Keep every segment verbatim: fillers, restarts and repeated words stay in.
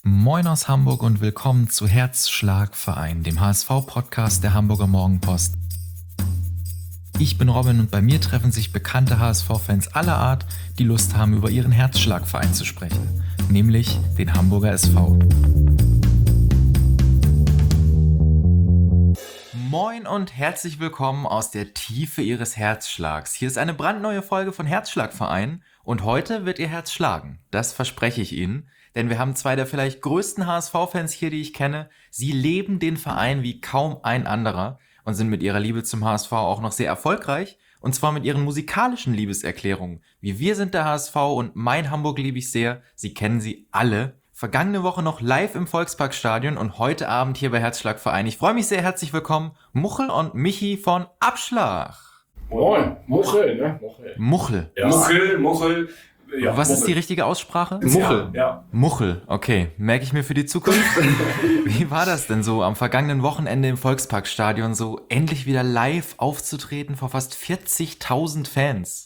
Moin aus Hamburg und willkommen zu Herzschlagverein, dem H S V-Podcast der Hamburger Morgenpost. Ich bin Robin und bei mir treffen sich bekannte H S V-Fans aller Art, die Lust haben, über ihren Herzschlagverein zu sprechen, nämlich den Hamburger S V. Moin und herzlich willkommen aus der Tiefe Ihres Herzschlags. Hier ist eine brandneue Folge von Herzschlagverein und heute wird Ihr Herz schlagen. Das verspreche ich Ihnen, denn wir haben zwei der vielleicht größten H S V-Fans hier, die ich kenne. Sie leben den Verein wie kaum ein anderer und sind mit ihrer Liebe zum H S V auch noch sehr erfolgreich. Und zwar mit ihren musikalischen Liebeserklärungen. Wie wir sind der H S V und mein Hamburg liebe ich sehr. Sie kennen sie alle. Vergangene Woche noch live im Volksparkstadion und heute Abend hier bei Herzschlagverein. Ich freue mich sehr, herzlich willkommen, Muchel und Michi von Abschlag. Moin, Muchel, ne? Muchel. Muchel. Ja. Muchel, Muchel. Ja, Was Muchel. ist die richtige Aussprache? Muchel. Ja. Muchel, okay. Merke ich mir für die Zukunft. Wie war das denn so, am vergangenen Wochenende im Volksparkstadion so endlich wieder live aufzutreten vor fast vierzigtausend Fans?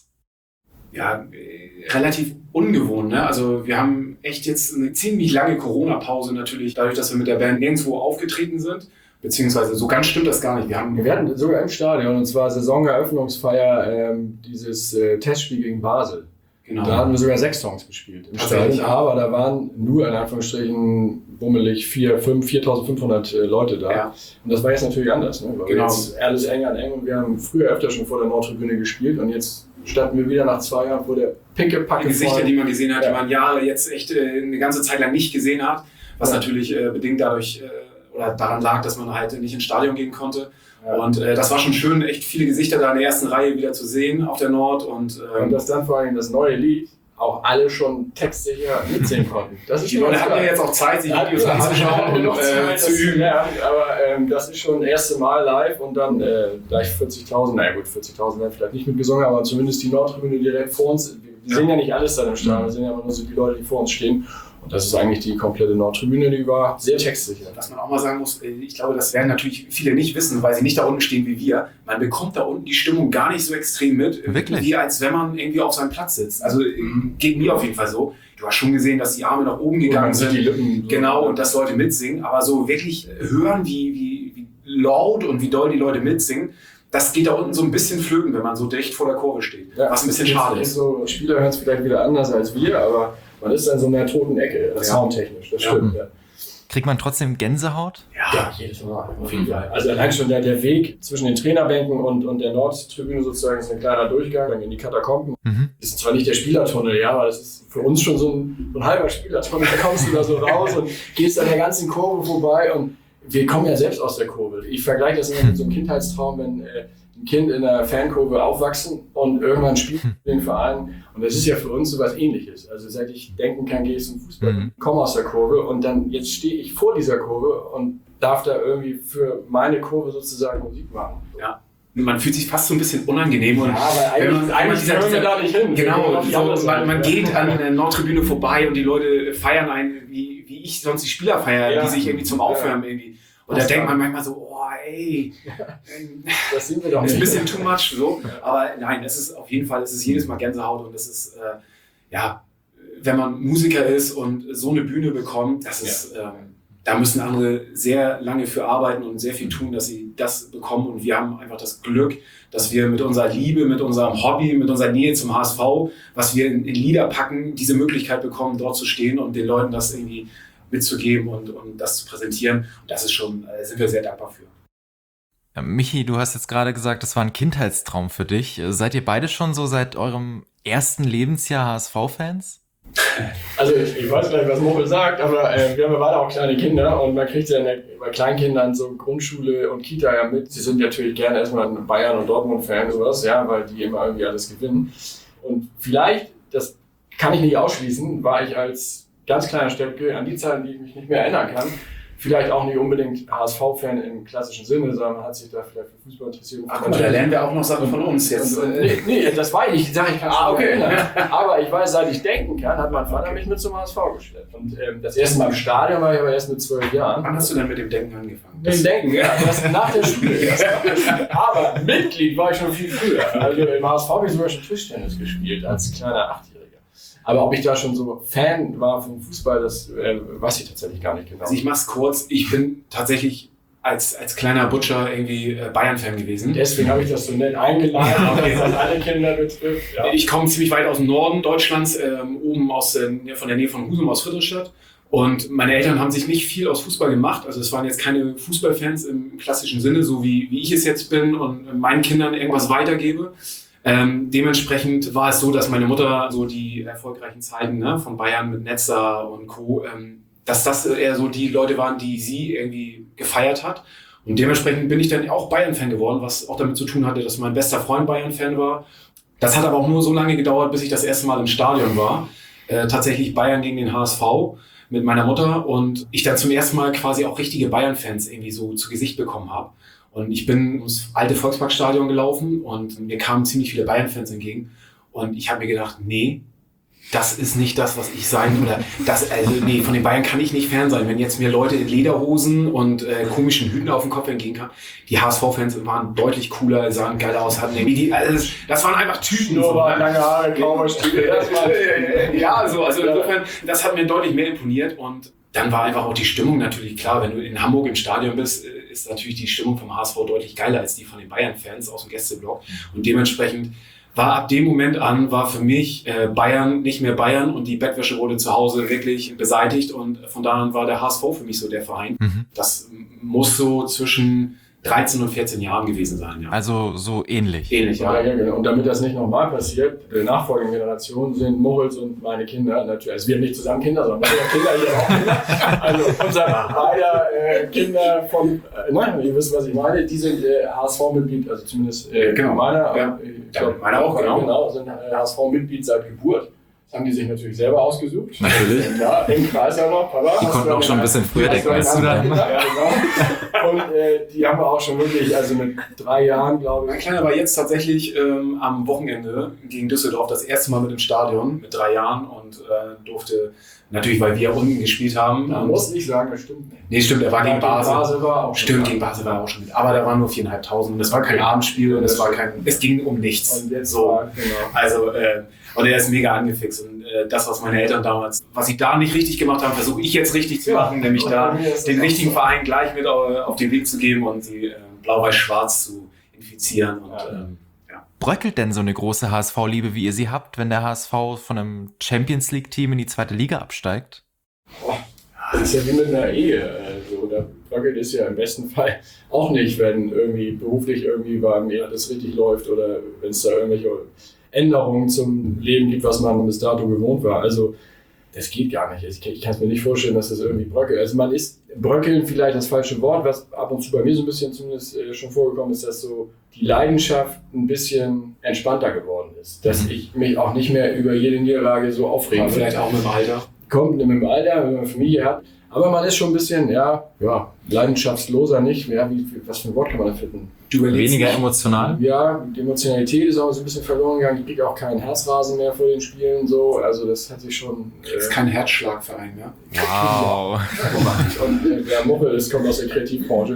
Ja, äh, relativ ungewohnt, ne? Also wir haben echt jetzt eine ziemlich lange Corona-Pause natürlich, dadurch, dass wir mit der Band nirgendwo aufgetreten sind. Beziehungsweise so ganz stimmt das gar nicht. Wir haben Wir hatten sogar im Stadion, und zwar Saisoneröffnungsfeier, ähm, dieses äh, Testspiel gegen Basel. genau. Da hatten wir sogar sechs Songs gespielt im Stadion, aber da waren nur in Anführungsstrichen bummelig vier, fünf, viertausendfünfhundert äh, Leute da. Ja. Und das war jetzt natürlich anders, ne? Weil Genau. jetzt alles eng an eng und wir haben früher öfter schon vor der Nordtribüne gespielt und jetzt standen wir wieder nach zwei Jahren vor der pickepacke Die Gesichter, die man gesehen hat, Ja. die man Jahre jetzt echt äh, eine ganze Zeit lang nicht gesehen hat, was Ja. natürlich äh, bedingt dadurch äh, oder daran lag, dass man halt nicht ins Stadion gehen konnte. Ja. Und äh, das war schon schön, echt viele Gesichter da in der ersten Reihe wieder zu sehen auf der Nord. Und, ähm, Und dass dann vor allem das neue Lied auch alle schon textsicher mitsingen konnten. Das ist die schon Leute ganz hatten ja geil. jetzt auch Zeit, sich Ja, Videos wir anzuschauen haben und noch äh, Zeit, zu das üben. lernen, aber ähm, das ist schon das erste Mal live und dann äh, gleich vierzigtausend, naja gut, vierzigtausend haben vielleicht nicht mitgesungen, aber zumindest die Nordtribüne direkt vor uns. Wir, wir Ja. sehen ja nicht alles da im Stadion, wir sehen ja immer nur so die Leute, die vor uns stehen. Und das ist eigentlich die komplette Nordtribüne, die war sehr textsicher. Was man auch mal sagen muss, ich glaube, das werden natürlich viele nicht wissen, weil sie nicht da unten stehen wie wir. Man bekommt da unten die Stimmung gar nicht so extrem mit, Wirklich? wie als wenn man irgendwie auf seinem Platz sitzt. Also geht mir auf jeden Fall so. Du hast schon gesehen, dass die Arme nach oben gegangen man sieht sind. die Lippen so. Genau, und dass Leute mitsingen. Aber so wirklich hören, wie, wie, wie laut und wie doll die Leute mitsingen, das geht da unten so ein bisschen flöten, wenn man so dicht vor der Kurve steht. Ja, was ein bisschen schade ist. So, Spieler hören es vielleicht wieder anders als wir, aber man ist dann so in der toten Ecke, Ja. soundtechnisch, das Ja. stimmt. Ja. Kriegt man trotzdem Gänsehaut? Ja, jedes Mal, auf jeden Fall. Also allein schon der, der Weg zwischen den Trainerbänken und, und der Nordtribüne sozusagen ist ein kleiner Durchgang, dann in die Katakomben. Mhm. Das ist zwar nicht der Spielertunnel, ja, aber das ist für uns schon so ein, so ein halber Spielertunnel. Da kommst du da so raus und gehst an der ganzen Kurve vorbei und wir kommen ja selbst aus der Kurve. Ich vergleiche das immer mit so einem Kindheitstraum, wenn äh, ein Kind in einer Fankurve aufwachsen und irgendwann spielt den Verein. Und das ist ja für uns so was Ähnliches. Also seit ich denken kann, gehe ich zum Fußball, Mhm. komme aus der Kurve und dann jetzt stehe ich vor dieser Kurve und darf da irgendwie für meine Kurve sozusagen Musik machen. Ja. Man fühlt sich fast so ein bisschen unangenehm. Und Ja, aber wenn eigentlich, man- eigentlich dieser- können wir dieser- da nicht hin. Wir Genau, gehen auf die andere so, man, Seite. man geht an der Nordtribüne vorbei und die Leute feiern einen, wie, wie ich sonst die Spieler feiere, Ja. die sich irgendwie zum Aufwärmen irgendwie. Und da Was denkt dann? man manchmal so, oh ey, ähm, Das sind wir doch ist ein nicht. bisschen too much so. Aber nein, es ist auf jeden Fall, es ist jedes Mal Gänsehaut und es ist, äh, ja, wenn man Musiker ist und so eine Bühne bekommt, das ist, ähm, da müssen andere sehr lange für arbeiten und sehr viel tun, dass sie das bekommen. Und wir haben einfach das Glück, dass wir mit unserer Liebe, mit unserem Hobby, mit unserer Nähe zum H S V, was wir in, in Lieder packen, diese Möglichkeit bekommen, dort zu stehen und den Leuten das irgendwie mitzugeben und, und das zu präsentieren. Und das ist schon, äh, sind wir sehr dankbar für. Ja, Michi, du hast jetzt gerade gesagt, das war ein Kindheitstraum für dich. Seid ihr beide schon so seit eurem ersten Lebensjahr H S V-Fans? Also ich, ich weiß gar nicht, was Mochel sagt, aber äh, wir haben ja beide auch kleine Kinder und man kriegt ja in der, bei Kleinkindern so Grundschule und Kita ja mit. Sie sind natürlich gerne erstmal ein Bayern- und Dortmund-Fan und sowas, ja, weil die immer irgendwie alles gewinnen. Und vielleicht, das kann ich nicht ausschließen, war ich als ganz kleiner Steppke an die Zeiten, die ich mich nicht mehr erinnern kann, vielleicht auch nicht unbedingt H S V-Fan im klassischen Sinne, sondern man hat sich da vielleicht für Fußball interessiert. Ach, guck mal, da lernen wir auch noch Sachen von uns jetzt. Und, und, nee, nee, das war ich, ich sage, ich kann es Ah, nicht okay. erinnern. Aber ich weiß, seit ich denken kann, hat mein Vater mich mit zum H S V geschleppt. Und ähm, das erste Mal im Stadion war ich aber erst mit zwölf Jahren. Wann hast du denn mit dem Denken angefangen? Mit dem Denken, ja, das nach der Schule. Erst nach der Schule. Aber Mitglied war ich schon viel früher. Also im H S V habe ich sogar schon Tischtennis gespielt, als kleiner Achtjähriger. Aber ob ich da schon so Fan war vom Fußball, das äh, weiß ich tatsächlich gar nicht genau. Also ich mach's kurz, ich bin tatsächlich als, als kleiner Butcher irgendwie Bayern-Fan gewesen. Deswegen habe ich das so nett eingeladen, auch wenn es an alle Kinder betrifft. Ja. Ich komme ziemlich weit aus dem Norden Deutschlands, ähm, oben aus, äh, von der Nähe von Husum aus Friedrichstadt. Und meine Eltern haben sich nicht viel aus Fußball gemacht. Also es waren jetzt keine Fußballfans im klassischen Sinne, so wie, wie ich es jetzt bin und meinen Kindern irgendwas weitergebe. Ähm, dementsprechend war es so, dass meine Mutter so die erfolgreichen Zeiten, ne, von Bayern mit Netzer und Co., ähm, dass das eher so die Leute waren, die sie irgendwie gefeiert hat. Und dementsprechend bin ich dann auch Bayern-Fan geworden, was auch damit zu tun hatte, dass mein bester Freund Bayern-Fan war. Das hat aber auch nur so lange gedauert, bis ich das erste Mal im Stadion war. Äh, tatsächlich Bayern gegen den H S V mit meiner Mutter und ich dann zum ersten Mal quasi auch richtige Bayern-Fans irgendwie so zu Gesicht bekommen habe. Und ich bin ums alte Volksparkstadion gelaufen und mir kamen ziemlich viele Bayern-Fans entgegen. Und ich habe mir gedacht, nee, das ist nicht das, was ich sein oder das, also nee, von den Bayern kann ich nicht Fan sein. Wenn jetzt mir Leute in Lederhosen und äh, komischen Hüten auf den Kopf entgegenkamen, die H S V-Fans waren deutlich cooler, sahen geil aus, hatten irgendwie die, also das waren einfach Typen. Nur so, lange Haare, kaum Stiefel. Ja, so, also insofern, das hat mir deutlich mehr imponiert und dann war einfach auch die Stimmung natürlich klar. Wenn du in Hamburg im Stadion bist, ist natürlich die Stimmung vom H S V deutlich geiler als die von den Bayern-Fans aus dem Gästeblock und dementsprechend war ab dem Moment an, war für mich äh, Bayern nicht mehr Bayern und die Bettwäsche wurde zu Hause wirklich beseitigt und von da an war der H S V für mich so der Verein. Mhm. Das muss so zwischen dreizehn und vierzehn Jahren gewesen sein. Ja. Also so ähnlich. Ähnlich, ja. Ja, ja, genau. Und damit das nicht nochmal passiert, die nachfolgenden Generationen sind Moritz und meine Kinder natürlich, also wir haben nicht zusammen Kinder, sondern meine Kinder hier auch Kinder. Also unser beider äh, Kinder von, äh, nein, ihr wisst, was ich meine, die sind äh, H S V-Mitglied, also zumindest äh, genau meiner, ja. ich glaube, ja, meiner auch, genau. genau sind äh, H S V-Mitglied seit Geburt. Das haben die sich natürlich selber ausgesucht. Natürlich. Ja, im Kreis auch noch. Papa, die konnten auch schon ein bisschen früher denken als du dann. Ja, genau. Und äh, die haben wir auch schon wirklich, also mit drei Jahren, glaube ich. Mein Kleiner war jetzt tatsächlich ähm, am Wochenende gegen Düsseldorf das erste Mal mit im Stadion mit drei Jahren und äh, durfte natürlich, weil wir unten gespielt haben. Man muss nicht sagen, das stimmt nicht. Nee, stimmt, er war ja, gegen Basel. Basel war auch stimmt, gegen Basel war er auch schon mit. Aber da waren nur viereinhalbtausend und es war kein Abendspiel und es war kein, es ging um nichts. Und jetzt so. War, genau. Also, äh, und er ist mega angefixt und äh, das, was meine Eltern damals, was sie da nicht richtig gemacht haben, versuche ich jetzt richtig zu machen, ja, nämlich da den richtigen so. Verein gleich mit auf den Weg zu geben und sie äh, blau-weiß-schwarz zu infizieren. Und, ja. ähm, ja. Bröckelt denn so eine große H S V-Liebe, wie ihr sie habt, wenn der H S V von einem Champions-League-Team in die zweite Liga absteigt? Oh, das ist ja wie mit einer Ehe. Also, da bröckelt es ja im besten Fall auch nicht, wenn irgendwie beruflich irgendwie bei mir alles richtig läuft oder wenn es da irgendwelche Änderungen zum Leben gibt, was man bis dato gewohnt war. Also das geht gar nicht. Ich, ich kann es mir nicht vorstellen, dass das irgendwie bröckelt. Also man ist, bröckeln vielleicht das falsche Wort, was ab und zu bei mir so ein bisschen zumindest äh, schon vorgekommen ist, dass so die Leidenschaft ein bisschen entspannter geworden ist. Dass ich mich auch nicht mehr über jede Niederlage so aufregen will. Vielleicht auch mit dem Alter. Kommt mit dem Alter, wenn man eine Familie hat. Aber man ist schon ein bisschen, ja, ja, leidenschaftsloser nicht. Ja, wie, was für ein Wort kann man da finden? Weniger emotional? Ja, die Emotionalität ist auch so ein bisschen verloren gegangen. Ich kriege auch keinen Herzrasen mehr vor den Spielen. So. Also das hat sich schon... Das ist äh, kein Herzschlagverein mehr. Wow. Und äh, der Muffel, das kommt aus der Kreativbranche.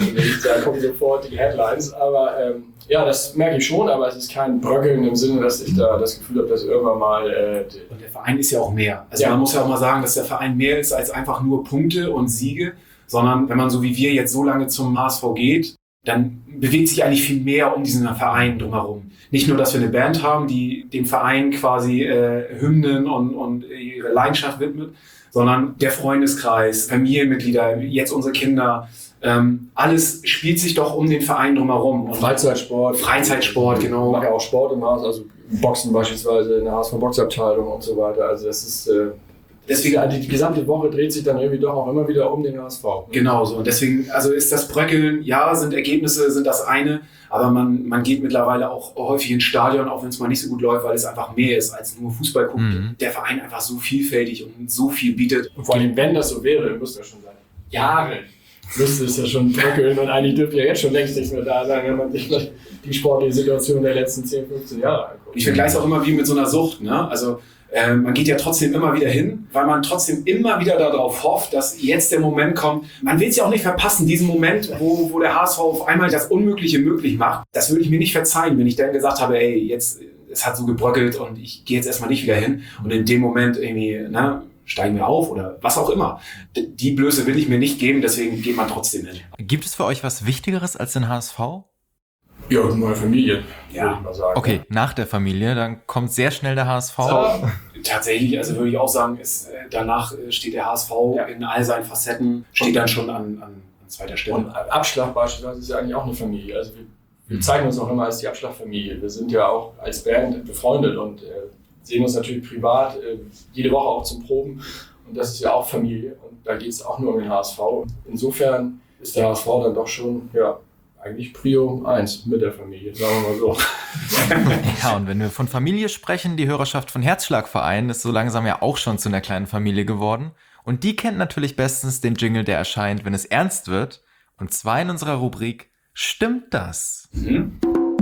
Da kommen sofort die Headlines. Aber ähm, ja, das merke ich schon. Aber es ist kein Bröckeln im Sinne, dass ich da das Gefühl habe, dass irgendwann mal... Äh, und der Verein ist ja auch mehr. Also ja. man muss ja auch mal sagen, dass der Verein mehr ist als einfach nur Punkte und Siege. Sondern wenn man so wie wir jetzt so lange zum H S V geht, dann bewegt sich eigentlich viel mehr um diesen Verein drumherum. Nicht nur, dass wir eine Band haben, die dem Verein quasi äh, Hymnen und, und ihre Leidenschaft widmet, sondern der Freundeskreis, Familienmitglieder, jetzt unsere Kinder, ähm, alles spielt sich doch um den Verein drumherum. Und Freizeitsport. Freizeitsport, genau. Ich mache ja auch Sport im Haus, also Boxen beispielsweise in der H S V-Boxabteilung und so weiter. Also das ist... Äh, Deswegen, die, die gesamte Woche dreht sich dann irgendwie doch auch immer wieder um den H S V. Ne? Genau so. Und deswegen, also ist das Bröckeln, ja, sind Ergebnisse, sind das eine, aber man, man geht mittlerweile auch häufig ins Stadion, auch wenn es mal nicht so gut läuft, weil es einfach mehr ist als nur Fußball gucken. Mhm. Der Verein einfach so vielfältig und so viel bietet. Und vor allem, wenn das so wäre, müsste es ja schon sein. Jahre müsste es ja schon bröckeln und eigentlich dürfte ja jetzt schon längst nichts mehr da sein, wenn man sich die sportliche Situation der letzten zehn, fünfzehn Jahre anguckt. Ich vergleiche es auch immer wie mit so einer Sucht, ne? Also, Äh, man geht ja trotzdem immer wieder hin, weil man trotzdem immer wieder darauf hofft, dass jetzt der Moment kommt. Man will es ja auch nicht verpassen, diesen Moment, wo, wo der H S V auf einmal das Unmögliche möglich macht. Das würde ich mir nicht verzeihen, wenn ich dann gesagt habe, ey, jetzt es hat so gebröckelt und ich gehe jetzt erstmal nicht wieder hin. Und in dem Moment irgendwie, ne, steigen wir auf oder was auch immer. Die Blöße will ich mir nicht geben, deswegen geht man trotzdem hin. Gibt es für euch was Wichtigeres als den H S V? Ja, neue Familie, Ja. würde ich mal sagen. Okay, nach der Familie, dann kommt sehr schnell der H S V. So, tatsächlich, also würde ich auch sagen, ist, äh, danach äh, steht der H S V Ja. in all seinen Facetten, steht dann schon an, an, an zweiter Stelle. Und Abschlag beispielsweise ist ja eigentlich auch eine Familie. Also wir, wir zeigen uns auch immer als die Abschlagfamilie. Wir sind ja auch als Band befreundet und äh, sehen uns natürlich privat äh, jede Woche auch zum Proben. Und das ist ja auch Familie. Und da geht es auch nur um den H S V. Insofern ist der H S V dann doch schon, ja, eigentlich Prio eins mit der Familie, sagen wir mal so. Ja, und wenn wir von Familie sprechen, die Hörerschaft von Herzschlagverein ist so langsam ja auch schon zu einer kleinen Familie geworden. Und die kennt natürlich bestens den Jingle, der erscheint, wenn es ernst wird. Und zwar in unserer Rubrik Stimmt das? Mhm.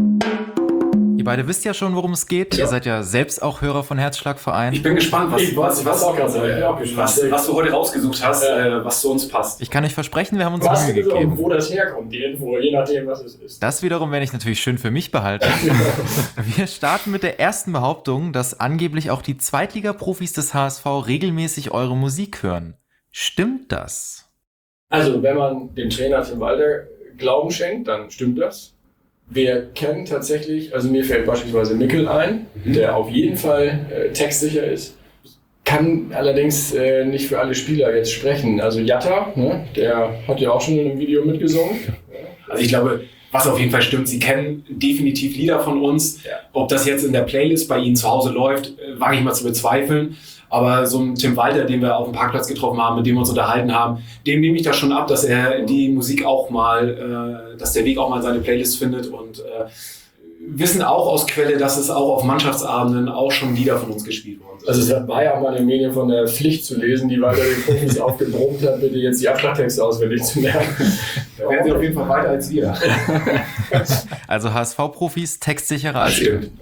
Ihr beide wisst ja schon, worum es geht. Ja. Ihr seid ja selbst auch Hörer von Herzschlagverein. Ich bin gespannt, was, Ich was, weiß was, auch ganz ehrlich, auch gespannt. was, was du heute rausgesucht hast, Ja. äh, was zu uns passt. Ich kann euch versprechen, wir haben uns Was Mühe ist und gegeben. wo das herkommt, die Info, je nachdem, was es ist. Das wiederum werde ich natürlich schön für mich behalten. Wir starten mit der ersten Behauptung, dass angeblich auch die Zweitliga-Profis des H S V regelmäßig eure Musik hören. Stimmt das? Also, wenn man dem Trainer Tim Walter Glauben schenkt, dann stimmt das. Wir kennen tatsächlich, also mir fällt beispielsweise Mickel ein, Mhm. der auf jeden Fall äh, textsicher ist. Kann allerdings äh, nicht für alle Spieler jetzt sprechen. Also Jatta, ne, der hat ja auch schon in einem Video mitgesungen. Also ich glaube, was auf jeden Fall stimmt, sie kennen definitiv Lieder von uns. Ja. Ob das jetzt in der Playlist bei ihnen zu Hause läuft, äh, wage ich mal zu bezweifeln. Aber so ein Tim Walter, den wir auf dem Parkplatz getroffen haben, mit dem wir uns unterhalten haben, dem nehme ich das schon ab, dass er die Musik auch mal, äh, dass der Weg auch mal seine Playlist findet und äh, wissen auch aus Quelle, dass es auch auf Mannschaftsabenden auch schon Lieder von uns gespielt worden sind. Also es war ja auch mal in den Medien von der Pflicht zu lesen, die Walter den Profis aufgebrummt hat, bitte jetzt die Abschlagtexte auswendig zu lernen. Da werden sie auf jeden Fall weiter als wir. Also H S V-Profis textsicherer als ihr. Stimmt.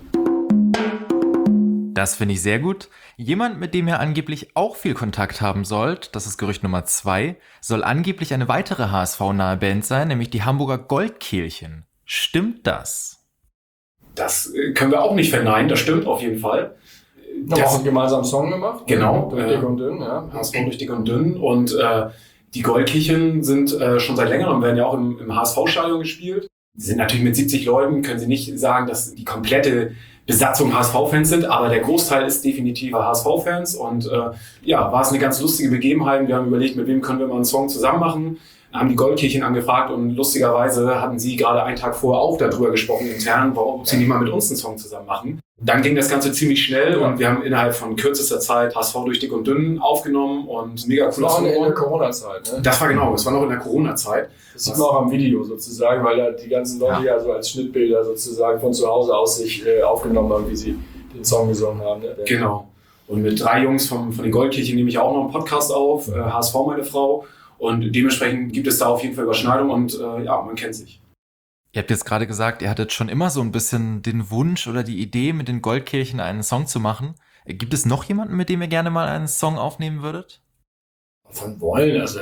Das finde ich sehr gut. Jemand, mit dem ihr angeblich auch viel Kontakt haben sollt, das ist Gerücht Nummer zwei, soll angeblich eine weitere H S V-nahe Band sein, nämlich die Hamburger Goldkehlchen. Stimmt das? Das äh, können wir auch nicht verneinen, das stimmt auf jeden Fall. Wir haben auch einen gemeinsamen Song gemacht. Genau. Durch dick und dünn, ja. H S V durch dick und dünn und äh, die Goldkehlchen sind äh, schon seit längerem, werden ja auch im, im H S V-Stadion gespielt. Sie sind natürlich mit siebzig Leuten, können Sie nicht sagen, dass die komplette Besatzung H S V-Fans sind, aber der Großteil ist definitiv H S V-Fans und äh, ja, war es eine ganz lustige Begebenheit. Wir haben überlegt, mit wem können wir mal einen Song zusammen machen, haben die Goldkehlchen angefragt und lustigerweise hatten sie gerade einen Tag vorher auch darüber gesprochen intern, warum sie nicht mal mit uns einen Song zusammen machen. Dann ging das Ganze ziemlich schnell und wir haben innerhalb von kürzester Zeit H S V durch dick und dünn aufgenommen und mega Das cool. war auch in der Corona-Zeit, ne? Das war genau, das war noch in der Corona-Zeit. Das sieht man auch am Video sozusagen, weil da die ganzen Leute ja, so als Schnittbilder sozusagen von zu Hause aus sich äh, aufgenommen haben, wie sie den Song gesungen haben. Ne? Genau. Und mit drei Jungs vom, von den Goldkirchen nehme ich auch noch einen Podcast auf, äh, H S V meine Frau. Und dementsprechend gibt es da auf jeden Fall Überschneidung und äh, ja, man kennt sich. Ihr habt jetzt gerade gesagt, ihr hattet schon immer so ein bisschen den Wunsch oder die Idee, mit den Goldkehlchen einen Song zu machen. Gibt es noch jemanden, mit dem ihr gerne mal einen Song aufnehmen würdet? Von wollen, also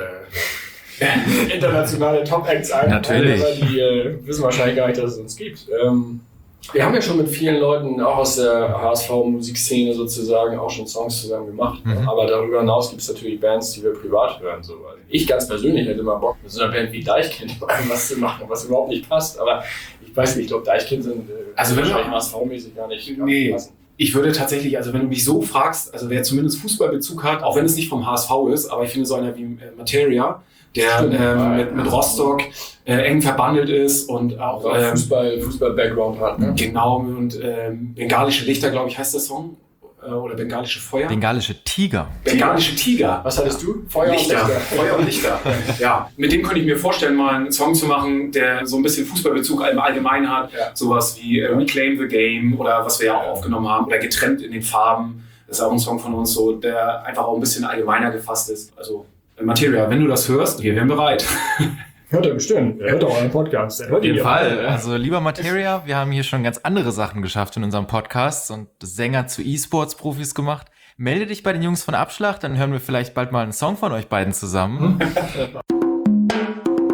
internationale Top-Acts ein. Natürlich. Aber die äh, wissen wahrscheinlich gar nicht, dass es uns gibt. Ähm, wir haben ja schon mit vielen Leuten, auch aus der H S V-Musikszene sozusagen, auch schon Songs zusammen gemacht. Mhm. Aber darüber hinaus gibt es natürlich Bands, die wir privat hören. So. Ich ganz persönlich hätte mal Bock, mit so einer Band wie Deichkind was zu machen, was überhaupt nicht passt. Aber ich weiß nicht, ich glaube, Deichkind sind äh, Also wenn wahrscheinlich wir- H S V-mäßig gar nicht, gar Nee. nicht passen. Ich würde tatsächlich, also wenn du mich so fragst, also wer zumindest Fußballbezug hat, auch wenn es nicht vom H S V ist, aber ich finde so einer wie äh, Materia, der Stimmt. ähm, mit, mit Rostock äh, eng verbandelt ist und auch Auch ähm, Fußball, Fußball-Background hat. Ne? genau und ähm, Bengalische Lichter, glaube ich, heißt der Song. Äh, oder Bengalische Feuer. Bengalische Tiger. Bengalische Tiger. Was hattest du? Feuer Lichter. und Lichter. Feuer und Lichter. Ja, mit dem könnte ich mir vorstellen, mal einen Song zu machen, der so ein bisschen Fußballbezug im Allgemeinen hat. Ja. Sowas wie äh, Reclaim the Game oder was wir ja auch aufgenommen haben. Oder Getrennt in den Farben. Das ist auch ein Song von uns, so, der einfach auch ein bisschen allgemeiner gefasst ist. Also, äh, Materia, wenn du das hörst, wir wären bereit. Hört er bestimmt. Er hört auch einen Podcast. Er hört Auf jeden ihn ja. Fall. Also lieber Materia, wir haben hier schon ganz andere Sachen geschafft in unserem Podcast und Sänger zu E-Sports-Profis gemacht. Melde dich bei den Jungs von Abschlag, dann hören wir vielleicht bald mal einen Song von euch beiden zusammen. Aber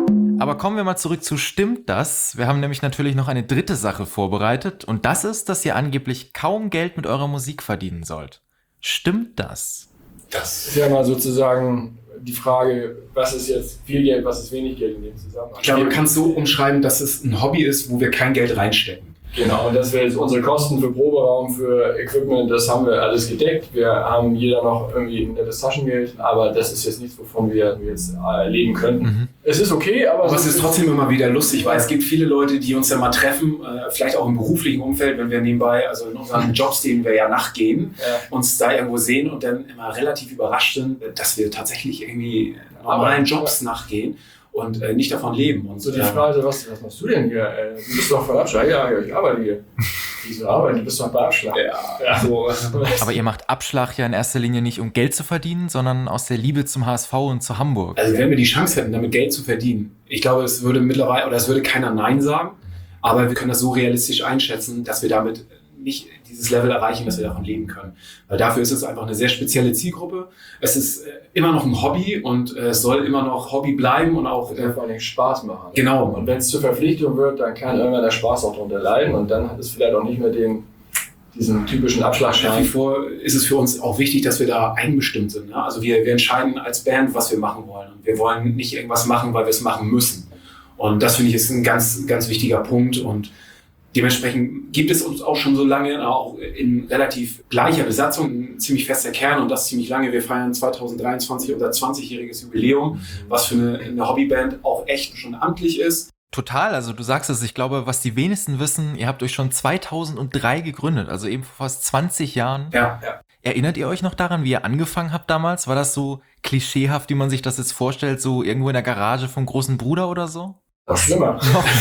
Aber kommen wir mal zurück zu Stimmt das? Wir haben nämlich natürlich noch eine dritte Sache vorbereitet und das ist, dass ihr angeblich kaum Geld mit eurer Musik verdienen sollt. Stimmt das? Das ist ja mal sozusagen die Frage, was ist jetzt viel Geld, was ist wenig Geld in dem Zusammenhang. Ich glaube, man kann es so umschreiben, dass es ein Hobby ist, wo wir kein Geld reinstecken. Genau, und dass wir jetzt unsere Kosten für Proberaum, für Equipment, das haben wir alles gedeckt. Wir haben jeder noch irgendwie ein nettes Taschengeld, aber das ist jetzt nichts, wovon wir jetzt äh, leben könnten. Mhm. Es ist okay, aber... Aber es ist trotzdem immer wieder lustig, weil es gibt viele Leute, die uns ja mal treffen, äh, vielleicht auch im beruflichen Umfeld, wenn wir nebenbei, also in unseren Jobs, denen wir ja nachgehen, ja. uns da irgendwo sehen und dann immer relativ überrascht sind, dass wir tatsächlich irgendwie normalen Jobs nachgehen. Und äh, nicht davon leben. Und so die Frage, was, was machst du denn hier? Äh, du bist doch von Abschlag. Ja, ja, ich arbeite hier. Wieso arbeiten? Du bist doch bei Abschlag. Ja, ja. So. Aber ihr macht Abschlag ja in erster Linie nicht, um Geld zu verdienen, sondern aus der Liebe zum H S V und zu Hamburg. Also wenn wir die Chance hätten, damit Geld zu verdienen, ich glaube, es würde mittlerweile, oder es würde keiner Nein sagen, aber wir können das so realistisch einschätzen, dass wir damit nicht dieses Level erreichen, dass wir davon leben können. Weil dafür ist es einfach eine sehr spezielle Zielgruppe. Es ist immer noch ein Hobby und es soll immer noch Hobby bleiben und auch äh, vor allem Spaß machen. Genau. Und wenn es zur Verpflichtung wird, dann kann irgendwann der Spaß auch darunter leiden und dann hat es vielleicht auch nicht mehr den diesen typischen Abschlagschein. Nach wie vor ist es für uns auch wichtig, dass wir da eigenbestimmt sind. Ne? Also wir, wir entscheiden als Band, was wir machen wollen. Und wir wollen nicht irgendwas machen, weil wir es machen müssen. Und das finde ich ist ein ganz, ganz wichtiger Punkt und dementsprechend gibt es uns auch schon so lange, auch in relativ gleicher Besatzung, ein ziemlich fester Kern und das ziemlich lange. Wir feiern zwanzig dreiundzwanzig unser zwanzigjähriges Jubiläum, was für eine, eine Hobbyband auch echt schon amtlich ist. Total, also du sagst es, ich glaube, was die wenigsten wissen, ihr habt euch schon zweitausenddrei gegründet, also eben vor fast zwanzig Jahren. Ja, ja. Erinnert ihr euch noch daran, wie ihr angefangen habt damals? War das so klischeehaft, wie man sich das jetzt vorstellt, so irgendwo in der Garage vom großen Bruder oder so? Das ist schlimmer.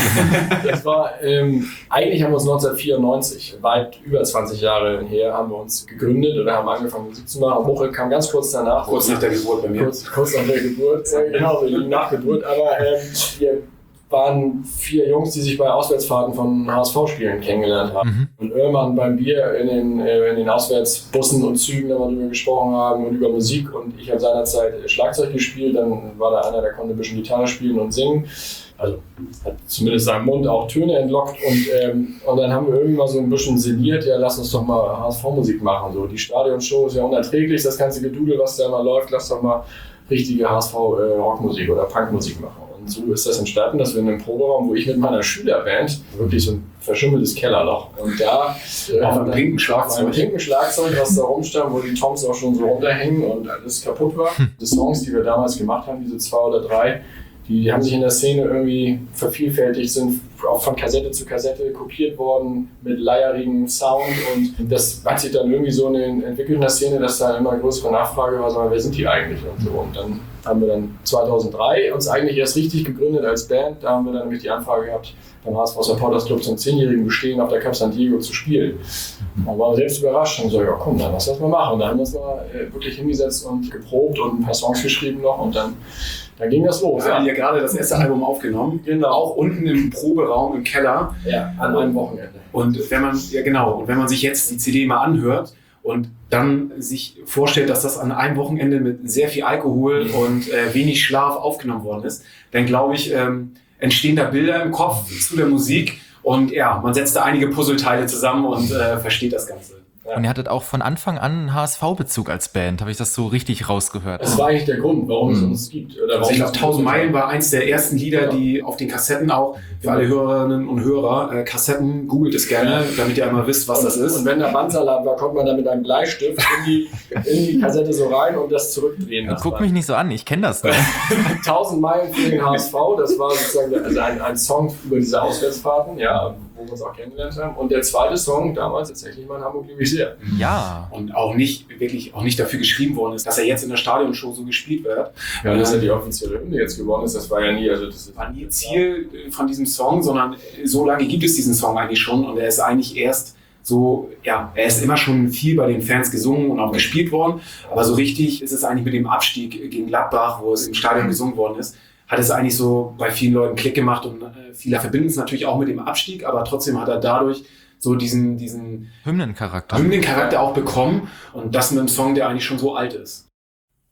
Das war, ähm, eigentlich haben wir uns neunzehnhundertvierundneunzig, weit über zwanzig Jahre her, haben wir uns gegründet oder haben angefangen Musik zu machen. Muchel kam ganz kurz danach. Kurz nach der Geburt bei mir. Kurz, kurz nach der Geburt, äh, genau, die Nachgeburt. Aber ähm, wir waren vier Jungs, die sich bei Auswärtsfahrten von H S V-Spielen kennengelernt haben. Mhm. Und irgendwann beim Bier in den, äh, in den Auswärtsbussen und Zügen da mal drüber gesprochen haben und über Musik. Und ich habe seinerzeit Schlagzeug gespielt, dann war da einer, der konnte ein bisschen Gitarre spielen und singen. Also hat zumindest seinem Mund auch Töne entlockt und, ähm, und dann haben wir irgendwann so ein bisschen sinniert, ja lass uns doch mal H S V-Musik machen. So. Die Stadionshow ist ja unerträglich, das ganze Gedudel, was da immer läuft, lass doch mal richtige H S V-Rockmusik äh, oder Punkmusik machen. Und so ist das entstanden, dass wir in einem Proberaum, wo ich mit meiner Schülerband, wirklich so ein verschimmeltes Kellerloch, und da äh, auf einem pinken Schlagzeug, pinken Schlagzeug, was da rumstand, wo die Toms auch schon so runterhängen und alles kaputt war. Die Songs, die wir damals gemacht haben, diese zwei oder drei, die haben sich in der Szene irgendwie vervielfältigt, sind auch von Kassette zu Kassette kopiert worden mit leierigem Sound und das hat sich dann irgendwie so entwickelt in der Szene, dass da immer eine größere Nachfrage war, sondern wer sind die eigentlich und so. Und dann haben wir dann zweitausenddrei uns eigentlich erst richtig gegründet als Band. Da haben wir dann nämlich die Anfrage gehabt, beim H S V Supporters Club zum zehnjährigen Bestehen auf der Cup San Diego zu spielen. Da waren wir selbst überrascht und so, ja komm, dann lass das mal machen. Und da haben wir uns mal äh, wirklich hingesetzt und geprobt und ein paar Songs geschrieben noch und dann Dann ging das los. Wir haben ja gerade das erste Album aufgenommen, genau. Auch unten im Proberaum im Keller. Ja, an einem Wochenende. Und wenn man, ja genau, und wenn man sich jetzt die C D mal anhört und dann sich vorstellt, dass das an einem Wochenende mit sehr viel Alkohol und äh, wenig Schlaf aufgenommen worden ist, dann glaube ich, ähm, entstehen da Bilder im Kopf zu der Musik und ja, man setzt da einige Puzzleteile zusammen und äh, versteht das Ganze. Und ihr hattet auch von Anfang an einen H S V-Bezug als Band, habe ich das so richtig rausgehört? Das war eigentlich der Grund, warum es uns gibt. Oder also ich glaube, tausend Meilen war eins der ersten Lieder, die auf den Kassetten auch, für alle Hörerinnen und Hörer, äh, Kassetten, googelt es gerne, damit ihr einmal wisst, was und, das ist. Und wenn der Bandsalat war, kommt man da mit einem Bleistift in die, in die Kassette so rein und das zurückdrehen. Das Guck mich nicht so an, ich kenne das nicht. tausend Meilen für den H S V, das war sozusagen also ein, ein Song über diese Auswärtsfahrten, ja, wo wir uns auch kennengelernt haben. Und der zweite Song damals tatsächlich mal in Hamburg liebe ich sehr. Ja. Und auch nicht, wirklich auch nicht dafür geschrieben worden ist, dass er jetzt in der Stadionshow so gespielt wird. Ja, dass er die offizielle Hymne jetzt geworden ist, das war ja nie, also das war nie Ziel von diesem Song, sondern so lange gibt es diesen Song eigentlich schon und er ist eigentlich erst so, ja, er ist immer schon viel bei den Fans gesungen und auch gespielt worden, aber so richtig ist es eigentlich mit dem Abstieg gegen Gladbach, wo es im Stadion gesungen worden ist, hat es eigentlich so bei vielen Leuten Klick gemacht und äh, viele verbinden es natürlich auch mit dem Abstieg, aber trotzdem hat er dadurch so diesen, diesen Hymnencharakter. Hymnencharakter auch bekommen und das mit einem Song, der eigentlich schon so alt ist.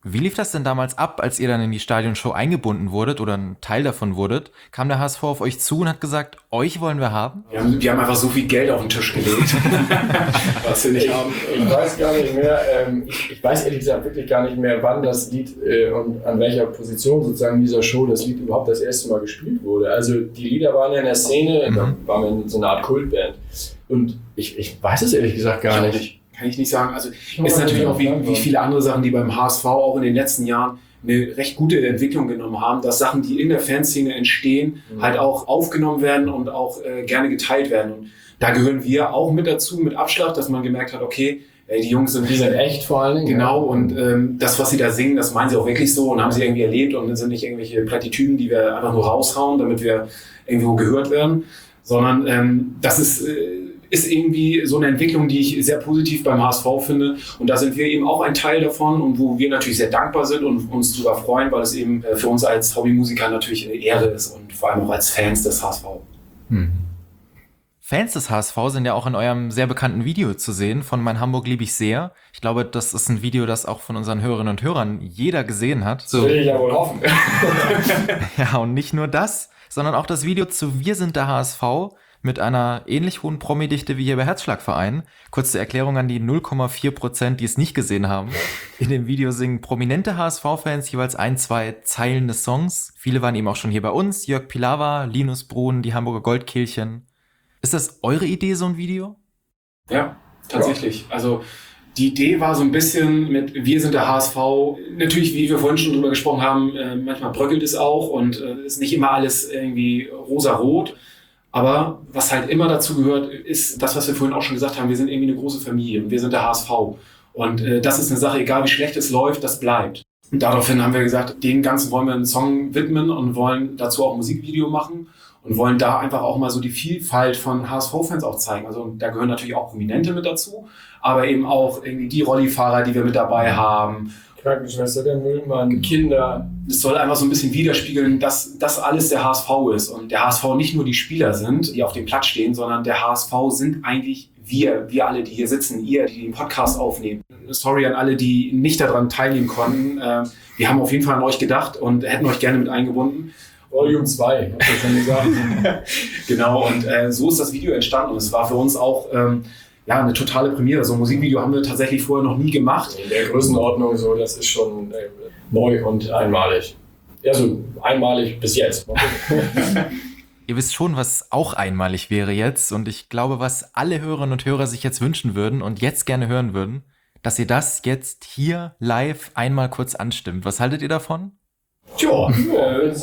Wie lief das denn damals ab, als ihr dann in die Stadionshow eingebunden wurdet oder ein Teil davon wurdet? Kam der H S V auf euch zu und hat gesagt, euch wollen wir haben? Wir haben, wir haben einfach so viel Geld auf den Tisch gelegt, was wir nicht haben. Ich weiß gar nicht mehr, ähm, ich, ich weiß ehrlich gesagt wirklich gar nicht mehr, wann das Lied äh, und an welcher Position sozusagen in dieser Show das Lied überhaupt das erste Mal gespielt wurde. Also die Lieder waren ja in der Szene, mhm. da waren wir in so einer Art Kultband. Und ich, ich weiß es ehrlich gesagt gar nicht. nicht. Kann ich nicht sagen. Also ist natürlich auch wie, wie viele andere Sachen, die beim H S V auch in den letzten Jahren eine recht gute Entwicklung genommen haben, dass Sachen, die in der Fanszene entstehen, mhm. halt auch aufgenommen werden und auch äh, gerne geteilt werden. Und da gehören wir auch mit dazu, mit Abschlag, dass man gemerkt hat, okay, äh, die Jungs sind... Die sind echt vor allen Dingen. Genau, und ähm, das, was sie da singen, das meinen sie auch wirklich so und haben sie irgendwie erlebt und sind nicht irgendwelche Plattitüden, die wir einfach nur raushauen, damit wir irgendwo gehört werden, sondern ähm, das ist... Äh, ist irgendwie so eine Entwicklung, die ich sehr positiv beim H S V finde. Und da sind wir eben auch ein Teil davon und wo wir natürlich sehr dankbar sind und uns sogar freuen, weil es eben für uns als Hobbymusiker natürlich eine Ehre ist und vor allem auch als Fans des H S V. Hm. Fans des H S V sind ja auch in eurem sehr bekannten Video zu sehen, von Mein Hamburg lieb ich sehr. Ich glaube, das ist ein Video, das auch von unseren Hörerinnen und Hörern jeder gesehen hat. So. Will ich ja wohl hoffen. Ja, und nicht nur das, sondern auch das Video zu Wir sind der H S V mit einer ähnlich hohen Promi-Dichte wie hier bei Herzschlagverein. Kurze Erklärung an die null Komma vier Prozent, die es nicht gesehen haben. In dem Video singen prominente H S V-Fans jeweils ein, zwei Zeilen des Songs. Viele waren eben auch schon hier bei uns. Jörg Pilawa, Linus Brun, die Hamburger Goldkehlchen. Ist das eure Idee, so ein Video? Ja, tatsächlich. Ja. Also die Idee war so ein bisschen mit Wir sind der H S V. Natürlich, wie wir vorhin schon drüber gesprochen haben, äh, manchmal bröckelt es auch und äh, ist nicht immer alles irgendwie rosa-rot. Aber was halt immer dazu gehört, ist das, was wir vorhin auch schon gesagt haben, wir sind irgendwie eine große Familie und wir sind der H S V. Und äh, das ist eine Sache, egal wie schlecht es läuft, das bleibt. Und daraufhin haben wir gesagt, den Ganzen wollen wir einen Song widmen und wollen dazu auch ein Musikvideo machen und wollen da einfach auch mal so die Vielfalt von H S V-Fans auch zeigen. Also da gehören natürlich auch Prominente mit dazu, aber eben auch irgendwie die Rollifahrer, die wir mit dabei haben. Krankenschwester, der Müllmann, Kinder. Es soll einfach so ein bisschen widerspiegeln, dass das alles der H S V ist. Und der H S V nicht nur die Spieler sind, die auf dem Platz stehen, sondern der H S V sind eigentlich wir, wir alle, die hier sitzen, ihr, die den Podcast aufnehmen. Sorry an alle, die nicht daran teilnehmen konnten. Wir haben auf jeden Fall an euch gedacht und hätten euch gerne mit eingebunden. Volume zwei, habt ihr schon gesagt. Genau, und äh, so ist das Video entstanden. Und es war für uns auch... Ähm, Ja, eine totale Premiere. So ein Musikvideo haben wir tatsächlich vorher noch nie gemacht. In der Größenordnung, so, das ist schon äh, neu und einmalig. Ja, so einmalig bis jetzt. Ihr wisst schon, was auch einmalig wäre jetzt. Und ich glaube, was alle Hörerinnen und Hörer sich jetzt wünschen würden und jetzt gerne hören würden, dass ihr das jetzt hier live einmal kurz anstimmt. Was haltet ihr davon? Tja, äh,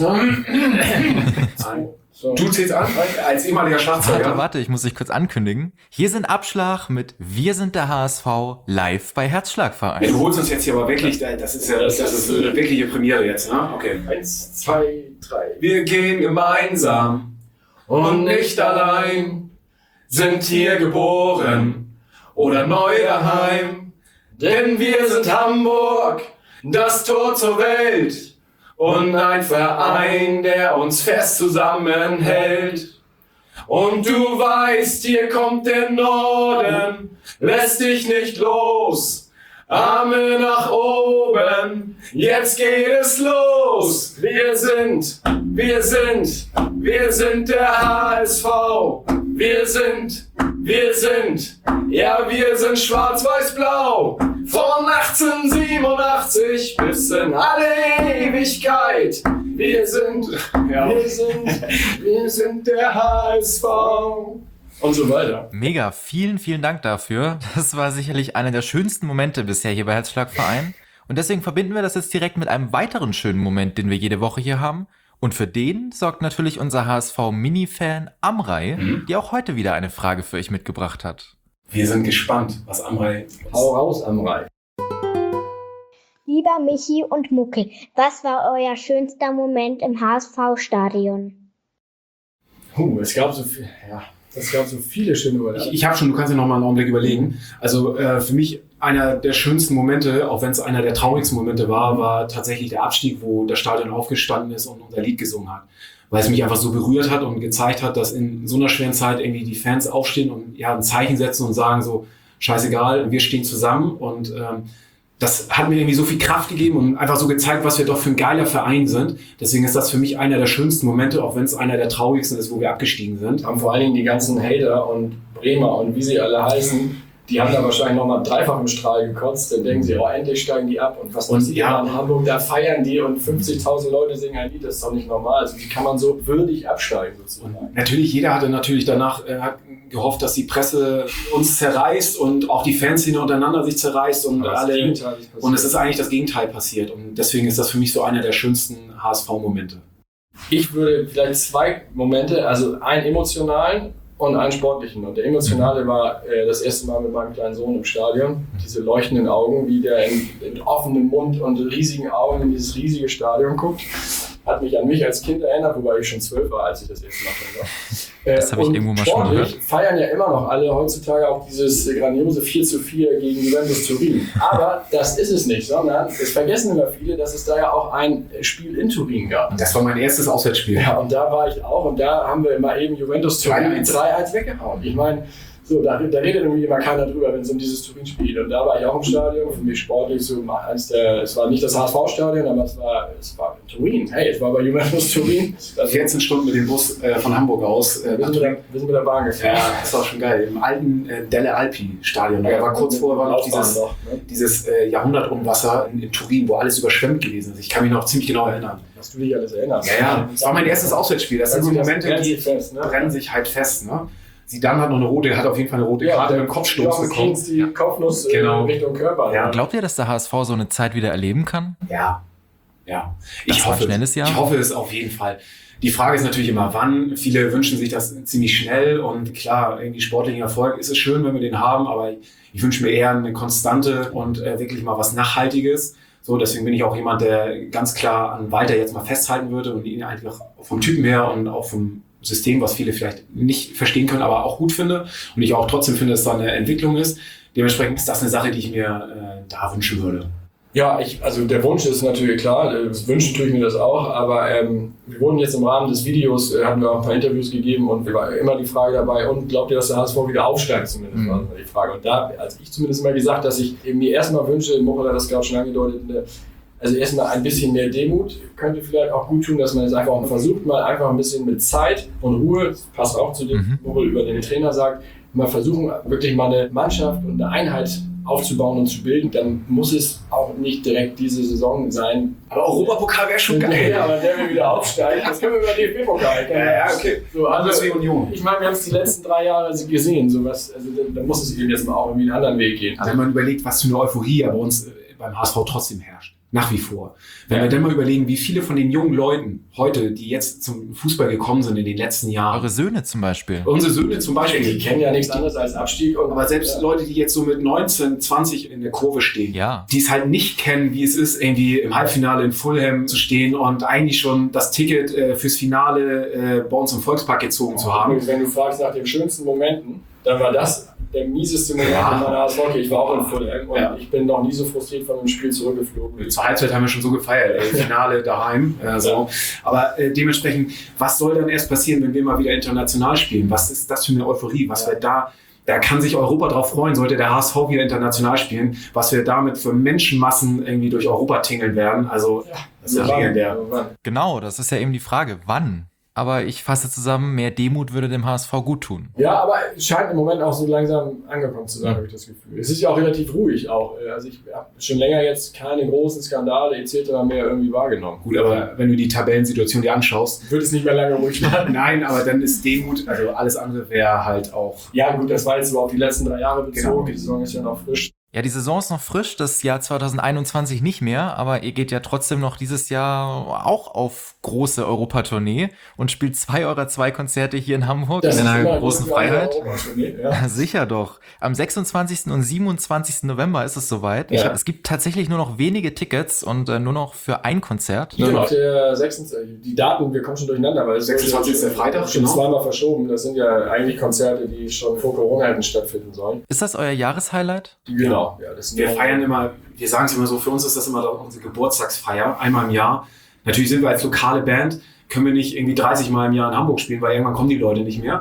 so. Du zählst an, als ehemaliger Schlagzeuger. Warte, warte, ich muss dich kurz ankündigen. Hier sind Abschlag mit Wir sind der H S V live bei Herzschlagverein. Ja, du holst uns jetzt hier aber wirklich, das ist ja das ist eine wirkliche Premiere jetzt, ne? Okay. Eins, zwei, drei. Wir gehen gemeinsam und nicht allein, sind hier geboren oder neu daheim. Denn wir sind Hamburg, das Tor zur Welt. Und ein Verein, der uns fest zusammenhält. Und du weißt, hier kommt der Norden, lässt dich nicht los. Arme nach oben, jetzt geht es los. Wir sind, wir sind, wir sind der H S V. Wir sind, wir sind, ja wir sind schwarz-weiß-blau. Von achtzehnhundertsiebenundachtzig bis in alle Ewigkeit. Wir sind, ja. wir sind, wir sind der H S V. Und so weiter. Mega, vielen, vielen Dank dafür. Das war sicherlich einer der schönsten Momente bisher hier bei Herzschlagverein. Und deswegen verbinden wir das jetzt direkt mit einem weiteren schönen Moment, den wir jede Woche hier haben. Und für den sorgt natürlich unser H S V-Mini-Fan Amrei, mhm. die auch heute wieder eine Frage für euch mitgebracht hat. Wir sind gespannt, was Amrei... Hau raus, Amrei. Lieber Michi und Muckel, was war euer schönster Moment im H S V-Stadion? Uh, es gab so viel... Ja. Es gab so viele schöne Momente. Ich, ich habe schon, du kannst ja noch mal einen Augenblick überlegen. Also äh, für mich einer der schönsten Momente, auch wenn es einer der traurigsten Momente war, war tatsächlich der Abstieg, wo das Stadion aufgestanden ist und unser Lied gesungen hat. Weil es mich einfach so berührt hat und gezeigt hat, dass in so einer schweren Zeit irgendwie die Fans aufstehen und ja ein Zeichen setzen und sagen so, scheißegal, wir stehen zusammen. Und ähm, das hat mir irgendwie so viel Kraft gegeben und einfach so gezeigt, was wir doch für ein geiler Verein sind. Deswegen ist das für mich einer der schönsten Momente, auch wenn es einer der traurigsten ist, wo wir abgestiegen sind. Haben vor allen Dingen die ganzen Hater und Bremer und wie sie alle heißen, die haben da wahrscheinlich nochmal dreifach im Strahl gekotzt. Dann denken sie, oh, endlich steigen die ab. Und was Und passiert ja. in Hamburg? Da feiern die und fünfzigtausend Leute singen ein Lied. Das ist doch nicht normal. Also wie kann man so würdig absteigen sozusagen? Und natürlich, jeder hatte natürlich danach äh, hat gehofft, dass die Presse uns zerreißt und auch die Fanszene untereinander sich zerreißt und Aber das alle. Gegenteil ist passiert. Und es ist eigentlich das Gegenteil passiert. Und deswegen ist das für mich so einer der schönsten H S V-Momente. Ich würde vielleicht zwei Momente, also einen emotionalen und einen sportlichen. Und der emotionale war äh, das erste Mal mit meinem kleinen Sohn im Stadion. Diese leuchtenden Augen, wie der in, in offenem Mund und riesigen Augen in dieses riesige Stadion guckt. Hat mich an mich als Kind erinnert, wobei ich schon zwölf war, als ich das erste Mal drin war. Äh, Das habe ich irgendwo mal schon gehört. Feiern ja immer noch alle heutzutage auch dieses grandiose vier zu vier gegen Juventus Turin. Aber das ist es nicht, sondern es vergessen immer viele, dass es da ja auch ein Spiel in Turin gab. Das war mein erstes Auswärtsspiel. Ja, und da war ich auch und da haben wir immer eben Juventus Turin drei eins drei eins weggehauen. Ich meine, so, da, da redet irgendwie immer keiner drüber, wenn es um dieses Turin-Spiel geht. Und da war ich auch im Stadion, für mich sportlich so eins der, es war nicht das H S V-Stadion, aber es war, es war Turin. Hey, es war bei Juventus Turin. Also, vierzehn Stunden mit dem Bus äh, von Hamburg aus. Äh, wir, sind mit der, wir sind mit der Bahn gefahren. Ja, das war schon geil. Im alten äh, Delle Alpi Stadion. Da war kurz vorher war noch dieses, noch, ne? dieses äh, Jahrhundertunwasser in, in Turin, wo alles überschwemmt gewesen ist. Ich kann mich noch ziemlich genau erinnern. Was du dich alles erinnerst. Ja, ja. Das war mein erstes Auswärtsspiel. Das sind so Momente, brennt die sich fest, ne? brennen sich halt fest. Ne? Zidane hat noch eine rote, hat auf jeden Fall eine rote Karte mit dem Kopfstoß bekommen. Die Kopfnuss äh, Genau. Richtung Körper. Ja. Glaubt ihr, dass der H S V so eine Zeit wieder erleben kann? Ja, ja. Das Ich war ein hoffe, schnelles Jahr. ich hoffe es auf jeden Fall. Die Frage ist natürlich immer, wann. Viele wünschen sich das ziemlich schnell und klar, irgendwie sportlichen Erfolg ist es schön, wenn wir den haben, aber ich wünsche mir eher eine konstante und äh, wirklich mal was Nachhaltiges. So, deswegen bin ich auch jemand, der ganz klar an Walter jetzt mal festhalten würde und ihn einfach vom Typen her und auch vom System, was viele vielleicht nicht verstehen können, aber auch gut finde und ich auch trotzdem finde, dass da eine Entwicklung ist. Dementsprechend ist das eine Sache, die ich mir äh, da wünschen würde. Ja, ich, also der Wunsch ist natürlich klar, das wünschen tue ich mir das auch, aber ähm, wir wurden jetzt im Rahmen des Videos, äh, haben wir auch ein paar Interviews gegeben und wir war immer die Frage dabei, und glaubt ihr, dass der H S V wieder aufsteigt zumindest, war die Frage. Und da, also ich zumindest immer gesagt, dass ich mir erstmal wünsche, Mochel hat das gerade schon angedeutet, eine, also erstmal ein bisschen mehr Demut könnte vielleicht auch gut tun, dass man es einfach auch versucht, mal einfach ein bisschen mit Zeit und Ruhe, passt auch zu dem, Mhm. Mochel über den Trainer sagt, mal versuchen, wirklich mal eine Mannschaft und eine Einheit aufzubauen und zu bilden, dann muss es auch nicht direkt diese Saison sein. Aber Europapokal wäre schon geil. Ja, aber wenn wir wieder aufsteigen, das können wir über D F B-Pokal. Ja, ja, okay. So, also, wie Union. ich meine, wir haben es die letzten drei Jahre gesehen, sowas, also dann, dann muss es eben jetzt mal auch irgendwie einen anderen Weg gehen. Wenn man überlegt, was für eine Euphorie ja bei uns äh, beim H S V trotzdem herrscht. Nach wie vor. Wenn Ja. wir dann mal überlegen, wie viele von den jungen Leuten heute, die jetzt zum Fußball gekommen sind in den letzten Jahren, Eure Söhne zum Beispiel. unsere Söhne zum Die Beispiel, kennen ja nichts anderes als Abstieg. Und, aber selbst ja. Leute, die jetzt so mit neunzehn, zwanzig in der Kurve stehen, Ja. die es halt nicht kennen, wie es ist, irgendwie im Halbfinale in Fulham zu stehen und eigentlich schon das Ticket äh, fürs Finale äh, bei uns im Volkspark gezogen zu haben. Übrigens, wenn du fragst nach den schönsten Momenten, dann war das der mieseste Moment Ja. in meiner H S V. Ich war auch in Fulham und Ja. ich bin noch nie so frustriert von dem Spiel zurückgeflogen. Zur Halbzeit haben wir schon so gefeiert, ey, Finale daheim. Äh, so. Aber äh, dementsprechend, was soll dann erst passieren, wenn wir mal wieder international spielen? Was ist das für eine Euphorie? Was Ja. wir da, da kann sich Europa drauf freuen, sollte der H S V wieder international spielen, was wir damit für Menschenmassen irgendwie durch Europa tingeln werden. Also, das ist ja legendär. Genau, das ist ja eben die Frage. Wann? Aber ich fasse zusammen, mehr Demut würde dem H S V gut tun. Ja, aber es scheint im Moment auch so langsam angekommen zu sein, habe ich das Gefühl. Es ist ja auch relativ ruhig auch. Also ich habe schon länger jetzt keine großen Skandale et cetera mehr irgendwie wahrgenommen. Gut, aber wenn du die Tabellensituation dir anschaust, Wird es nicht mehr lange ruhig bleiben. nein, aber dann ist Demut, also alles andere wäre halt auch. Ja gut, das war jetzt so auf die letzten drei Jahre bezogen. Genau. Die Saison ist ja noch frisch. Ja, die Saison ist noch frisch, das Jahr zwanzig einundzwanzig nicht mehr, aber ihr geht ja trotzdem noch dieses Jahr auch auf große Europatournee und spielt zwei eurer zwei Konzerte hier in Hamburg in einer immer- großen das ist immer eine Freiheit. Europatournee, ja. Sicher doch. Am sechsundzwanzigsten und siebenundzwanzigsten November ist es soweit. Ja. Es gibt tatsächlich nur noch wenige Tickets und äh, nur noch für ein Konzert. Genau. Der sechsundzwanzigste die Daten, wir kommen schon durcheinander, weil es sechsundzwanzigster ist der Freitag, schon genau. zweimal verschoben. Das sind ja eigentlich Konzerte, die schon vor Corona hätten stattfinden sollen. Ist das euer Jahreshighlight? Genau. Ja, das sind Wir ja- feiern immer, wir sagen es immer so, für uns ist das immer unsere Geburtstagsfeier, einmal im Jahr. Natürlich sind wir als lokale Band, können wir nicht irgendwie dreißig Mal im Jahr in Hamburg spielen, weil irgendwann kommen die Leute nicht mehr.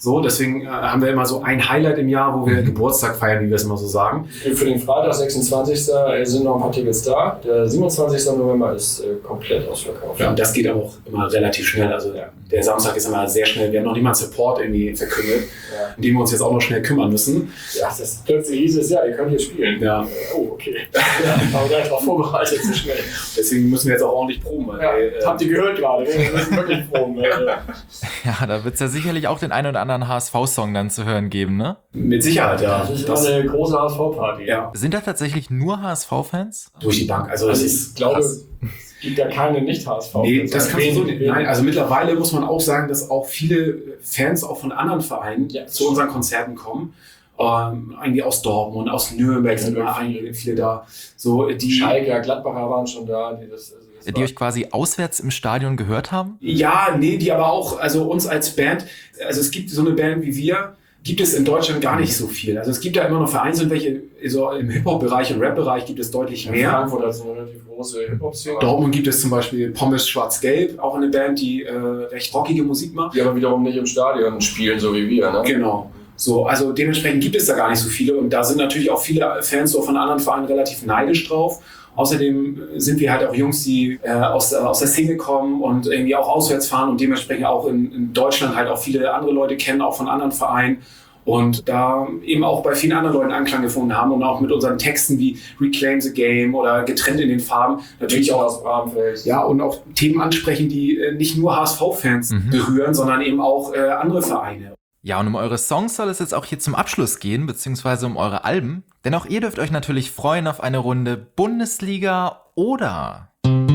So, deswegen äh, haben wir immer so ein Highlight im Jahr, wo wir Geburtstag feiern, wie wir es immer so sagen. Für den Freitag, sechsundzwanzigsten sind noch ein paar Tickets da. Der siebenundzwanzigsten November ist äh, komplett ausverkauft. Ja, und das geht aber auch immer relativ schnell. Also der, der Samstag ist immer sehr schnell. Wir haben noch niemand Support irgendwie verkündet, Ja. um den wir uns jetzt auch noch schnell kümmern müssen. Ja, das plötzlich hieß es, ja, ihr könnt hier spielen. Ja. Oh, okay. Ja, aber gleich drauf vorbereitet, so schnell. Deswegen müssen wir jetzt auch ordentlich proben. Weil, Ja, äh, habt ihr gehört gerade, wir müssen wirklich proben. Äh, Ja, da wird es ja sicherlich auch den einen oder anderen H S V-Song dann zu hören geben, ne? mit Sicherheit, ja. Das ist Das, immer eine große H S V-Party. ja, Sind da tatsächlich nur H S V-Fans? durch die Bank. Also, das Also ist ich glaube, krass. es gibt ja keine Nicht-H S V. Nee, das kannst du so nicht. wenig. Nein, also mittlerweile muss man auch sagen, dass auch viele Fans auch von anderen Vereinen Ja. zu unseren Konzerten kommen. Ähm, eigentlich aus Dortmund, aus Nürnberg sind immer einige viele da. So, die, Schalke, Gladbacher waren schon da. Die, das, also das Die war- euch quasi auswärts im Stadion gehört haben? ja, nee, die aber auch, also uns als Band, also es gibt so eine Band wie wir, gibt es in Deutschland gar nicht so viel. Also es gibt ja immer noch vereinzelt welche, so im Hip-Hop-Bereich und Rap-Bereich gibt es deutlich in mehr. Frankfurt hat eine relativ große Hip-Hop-Szene. Dortmund gibt es zum Beispiel Pommes Schwarz-Gelb, auch eine Band, die äh, recht rockige Musik macht. Die aber wiederum nicht im Stadion spielen, so wie wir. Ne? Genau. So, also dementsprechend gibt es da gar nicht so viele und da sind natürlich auch viele Fans so von anderen Vereinen relativ neidisch drauf. Außerdem sind wir halt auch Jungs, die äh, aus, äh, aus der Szene kommen und irgendwie auch auswärts fahren und dementsprechend auch in, in Deutschland halt auch viele andere Leute kennen, auch von anderen Vereinen. Und da eben auch bei vielen anderen Leuten Anklang gefunden haben und auch mit unseren Texten wie Reclaim the Game oder Getrennt in den Farben natürlich auch aus Bramfeld. ja, und auch Themen ansprechen, die äh, nicht nur H S V-Fans Mhm. berühren, sondern eben auch äh, andere Vereine. Ja, und um eure Songs soll es jetzt auch hier zum Abschluss gehen, beziehungsweise um eure Alben. Denn auch ihr dürft euch natürlich freuen auf eine Runde Bundesliga oder...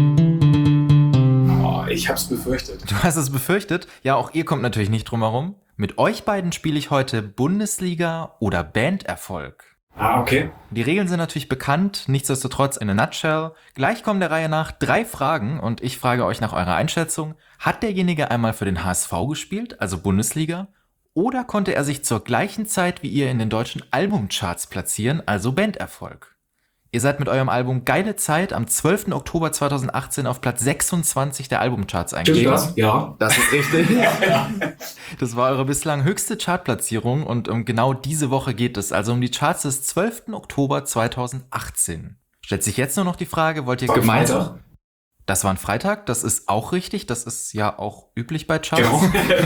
Oh, ich hab's befürchtet. Du hast es befürchtet. Ja, auch ihr kommt natürlich nicht drum herum. Mit euch beiden spiele ich heute Bundesliga oder Banderfolg. Ah, okay. Die Regeln sind natürlich bekannt, nichtsdestotrotz in a nutshell. Gleich kommen der Reihe nach drei Fragen und ich frage euch nach eurer Einschätzung. Hat derjenige einmal für den H S V gespielt, also Bundesliga? Oder konnte er sich zur gleichen Zeit wie ihr in den deutschen Albumcharts platzieren, also Banderfolg? Ihr seid mit eurem Album Geile Zeit am zwölften Oktober zweitausendachtzehn auf Platz sechsundzwanzig der Albumcharts Stimmt eingestiegen. das? Ja. Das ist richtig. Das war eure bislang höchste Chartplatzierung und um genau diese Woche geht es, also um die Charts des zwölften Oktober zweitausendachtzehn. Stellt sich jetzt nur noch die Frage, wollt ihr War gemeinsam... Freitag? Das war ein Freitag, das ist auch richtig, das ist ja auch üblich bei Charts. Genau.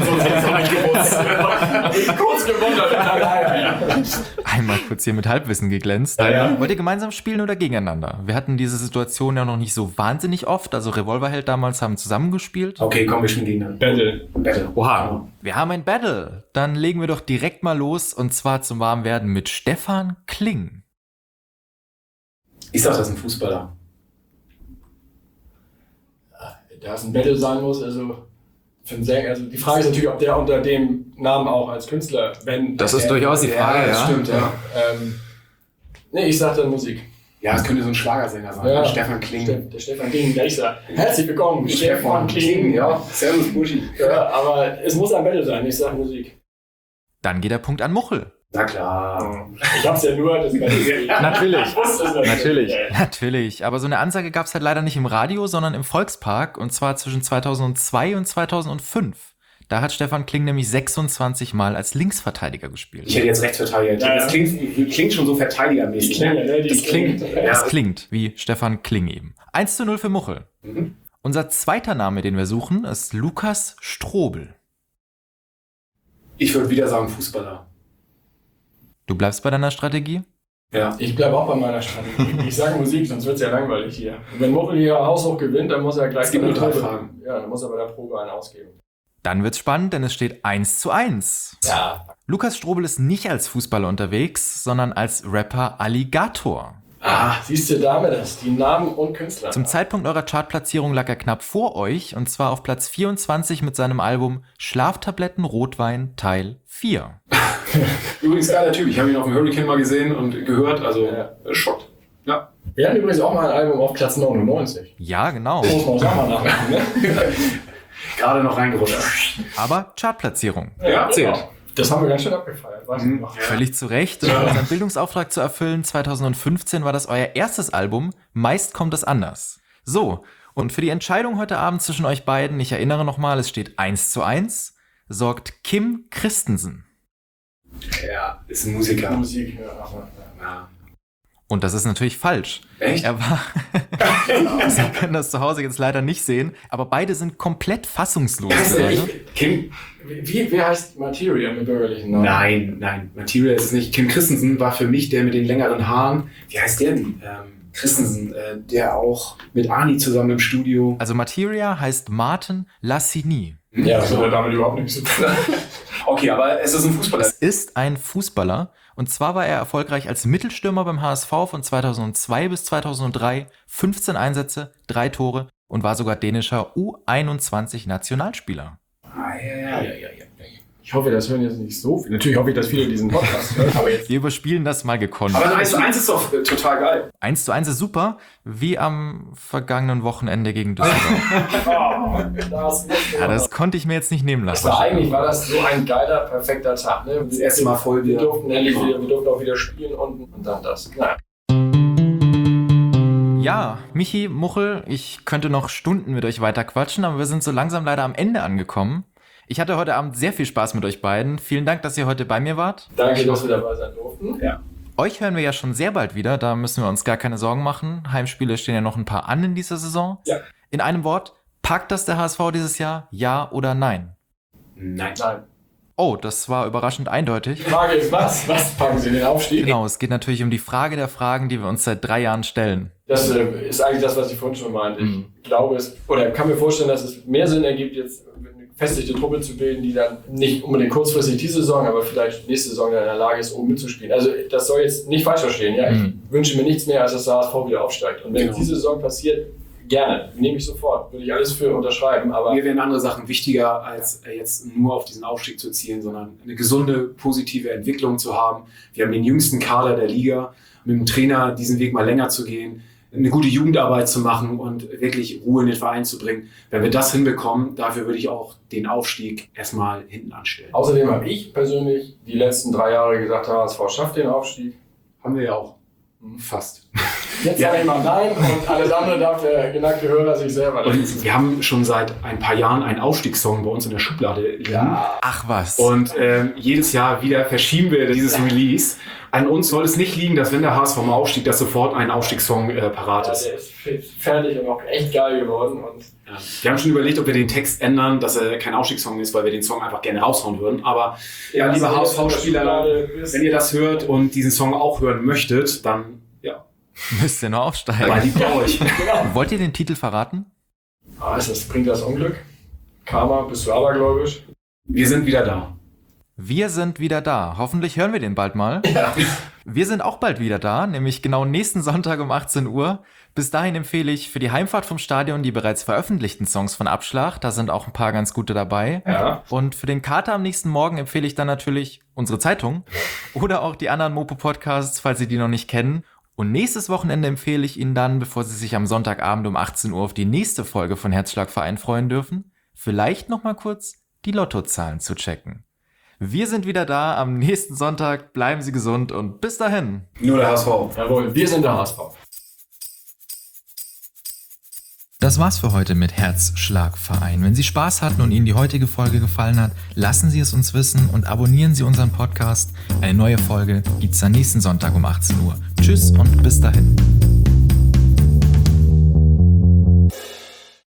Hab ich kurz gewundert. Ja, ja, ja. Einmal kurz hier mit Halbwissen geglänzt. Ja, ja. Wollt ihr gemeinsam spielen oder gegeneinander? Wir hatten diese Situation ja noch nicht so wahnsinnig oft, also Revolverheld damals haben zusammengespielt. Okay, komm, wir spielen gegeneinander. Battle. Battle. Oha. Wir haben ein Battle. Dann legen wir doch direkt mal los und zwar zum Warmwerden mit Stefan Kling. Ich sag, das ist ein Fußballer. Da es ein Battle sein muss, also, für einen Sänger, also die Frage ist natürlich, ob der unter dem Namen auch als Künstler, wenn... Das ist er- durchaus die Frage, das ja. stimmt, ja. Ähm, nee, ich sag dann Musik. Ja, es könnte so ein Schlagersänger sein. Ja. Stefan Kling. Ste- Der Stefan Kling, der ich sag. Herzlich willkommen, Stefan Kling. ja. Servus, Buschi. Ja, aber es muss ein Battle sein, ich sag Musik. Dann geht der Punkt an Muchel. Na klar. Ich hab's ja nur, das kann ich Natürlich. Ich wusste es Natürlich, Ja. natürlich. Aber so eine Ansage gab es halt leider nicht im Radio, sondern im Volkspark und zwar zwischen zweitausendzwei und zweitausendfünf. Da hat Stefan Kling nämlich sechsundzwanzig Mal als Linksverteidiger gespielt. Ich hätte jetzt Rechtsverteidiger. Ja, ja. Das klingt, klingt schon so verteidigermäßig. Die Klinge, ne? Die Das klingt. Klinge. Ja. Es klingt wie Stefan Kling eben. eins zu null für Muchel. Mhm. Unser zweiter Name, den wir suchen, ist Lukas Strobel. Ich würde wieder sagen Fußballer. Du bleibst bei deiner Strategie? Ja. Ich bleibe auch bei meiner Strategie. Ich sage Musik, sonst wird es ja langweilig hier. Und wenn Muchel hier haushoch gewinnt, dann muss er gleich Es gibt bei der nur drei Probe- Fragen. Ja, dann muss er bei der Probe einen ausgeben. Dann wird's spannend, denn es steht eins zu eins. Ja. Lukas Strobel ist nicht als Fußballer unterwegs, sondern als Rapper Alligator. Ah, siehst du, da haben wir das. Die Namen und Künstler. Zum Zeitpunkt eurer Chartplatzierung lag er knapp vor euch und zwar auf Platz vierundzwanzig mit seinem Album Schlaftabletten Rotwein Teil vier. Übrigens geiler Typ. Ich habe ihn auf dem Hurricane mal gesehen und gehört. Also Ja. äh, Schott. Ja. Wir hatten übrigens auch mal ein Album auf Platz neunundneunzig. Ja, genau. Muss man auch mal nachmachen, ne? Gerade noch reingerutscht. Aber Chartplatzierung. Ja, zählt. genau. Das haben wir ganz schön abgefeiert. Weißt Mhm. du noch? Völlig zu Recht. Um unseren Bildungsauftrag zu erfüllen, zweitausendfünfzehn war das euer erstes Album. Meist kommt es anders. So, und für die Entscheidung heute Abend zwischen euch beiden, ich erinnere nochmal, es steht eins zu eins. sorgt Kim Christensen. Ja, ist ein Musiker. Musik, ja. Ja. Und das ist natürlich falsch. Echt? Er war, Sie können das zu Hause jetzt leider nicht sehen, aber beide sind komplett fassungslos. Also gerade. ich, Kim, Wie, wie heißt Materia mit bürgerlichen Namen? nein, nein, Material ist es nicht. Kim Christensen war für mich der mit den längeren Haaren. Wie heißt der denn? Ähm, Christensen, äh, der auch mit Ani zusammen im Studio. Also Materia heißt Martin Lassini. Ja, das hat ja damit überhaupt nichts zu tun. Okay, aber es ist ein Fußballer. Es ist ein Fußballer und zwar war er erfolgreich als Mittelstürmer beim H S V von zweitausendzwei bis zweitausenddrei, fünfzehn Einsätze, drei Tore und war sogar dänischer U einundzwanzig Nationalspieler. Ah, ja, ja, ja, ja, ja. Ich hoffe, das hören jetzt nicht so viele. Natürlich hoffe ich, dass viele diesen Podcast hören, aber jetzt. Wir überspielen das mal gekonnt. Aber eins zu eins ist doch äh, total geil. eins zu eins ist super, wie am vergangenen Wochenende gegen Düsseldorf. Oh, das, Ja, das konnte ich mir jetzt nicht nehmen das lassen. war eigentlich war das so ein geiler, perfekter Tag. Ne? Das erste Mal voll Wir wieder. durften endlich wieder, wir durften auch wieder spielen und, und dann das. Naja. Ja, Michi, Muchel, ich könnte noch Stunden mit euch weiter quatschen, aber wir sind so langsam leider am Ende angekommen. Ich hatte heute Abend sehr viel Spaß mit euch beiden. Vielen Dank, dass ihr heute bei mir wart. Danke, dass wir dabei sein durften. Ja. Euch hören wir ja schon sehr bald wieder, da müssen wir uns gar keine Sorgen machen. Heimspiele stehen ja noch ein paar an in dieser Saison. Ja. In einem Wort, packt das der H S V dieses Jahr? Ja oder nein? Nein. Nein. Oh, das war überraschend eindeutig. Die Frage ist, was? Was packen Sie in den Aufstieg? Genau, es geht natürlich um die Frage der Fragen, die wir uns seit drei Jahren stellen. Das äh, ist eigentlich das, was ich vorhin schon meinte. Mhm. Ich glaube es, oder kann mir vorstellen, dass es mehr Sinn ergibt, jetzt eine gefestigte Truppe zu bilden, die dann nicht unbedingt kurzfristig diese Saison, aber vielleicht nächste Saison dann in der Lage ist, oben mitzuspielen. Also das soll jetzt nicht falsch verstehen. Ja? Mhm. Ich wünsche mir nichts mehr, als dass der H S V wieder aufsteigt. Und wenn Genau. diese Saison passiert, gerne, nehme ich sofort, würde ich alles für unterschreiben. Aber Mir wären andere Sachen wichtiger, als äh, jetzt nur auf diesen Aufstieg zu zielen, sondern eine gesunde, positive Entwicklung zu haben. Wir haben den jüngsten Kader der Liga, mit dem Trainer diesen Weg mal länger zu gehen, eine gute Jugendarbeit zu machen und wirklich Ruhe in den Verein zu bringen. Wenn wir das hinbekommen, dafür würde ich auch den Aufstieg erstmal hinten anstellen. außerdem habe ich persönlich die letzten drei Jahre gesagt, der H S V schafft den Aufstieg. Haben wir ja auch. Fast. Jetzt Ja. sage ich mal nein und alles andere darf der geneigte Hörer sich selber Und wir haben schon seit ein paar Jahren einen Aufstiegssong bei uns in der Schublade liegen. Ja. Ach was. Und ähm, jedes Jahr wieder verschieben wir dieses Release. An uns soll es nicht liegen, dass wenn der H S V mal aufstiegt, dass sofort ein Aufstiegssong äh, parat Ja, ist. der ist fertig und auch echt geil geworden. Und Ja. Wir haben schon überlegt, ob wir den Text ändern, dass er kein Aufstiegssong ist, weil wir den Song einfach gerne raushauen würden. Aber ja, liebe H S V-Spieler, wenn ihr das hört und diesen Song auch hören möchtet, dann ja, Müsst ihr nur bei aufsteigen. lieb bei euch. Genau. Wollt ihr den Titel verraten? Ah, ist das, bringt das Unglück? Karma, bist du abergläubisch? Wir sind wieder da. Wir sind wieder da. Hoffentlich hören wir den bald mal. Ja. Wir sind auch bald wieder da, nämlich genau nächsten Sonntag um achtzehn Uhr. Bis dahin empfehle ich für die Heimfahrt vom Stadion die bereits veröffentlichten Songs von Abschlag. Da sind auch ein paar ganz gute dabei. Ja. Und für den Kater am nächsten Morgen empfehle ich dann natürlich unsere Zeitung oder auch die anderen Mopo-Podcasts, falls Sie die noch nicht kennen. Und nächstes Wochenende empfehle ich Ihnen dann, bevor Sie sich am Sonntagabend um achtzehn Uhr auf die nächste Folge von Herzschlagverein freuen dürfen, vielleicht nochmal kurz die Lottozahlen zu checken. Wir sind wieder da am nächsten Sonntag. Bleiben Sie gesund und bis dahin. Nur der H S V. Jawohl, wir sind der H S V. Das war's für heute mit Herzschlagverein. Wenn Sie Spaß hatten und Ihnen die heutige Folge gefallen hat, lassen Sie es uns wissen und abonnieren Sie unseren Podcast. Eine neue Folge gibt's am nächsten Sonntag um achtzehn Uhr. Tschüss und bis dahin.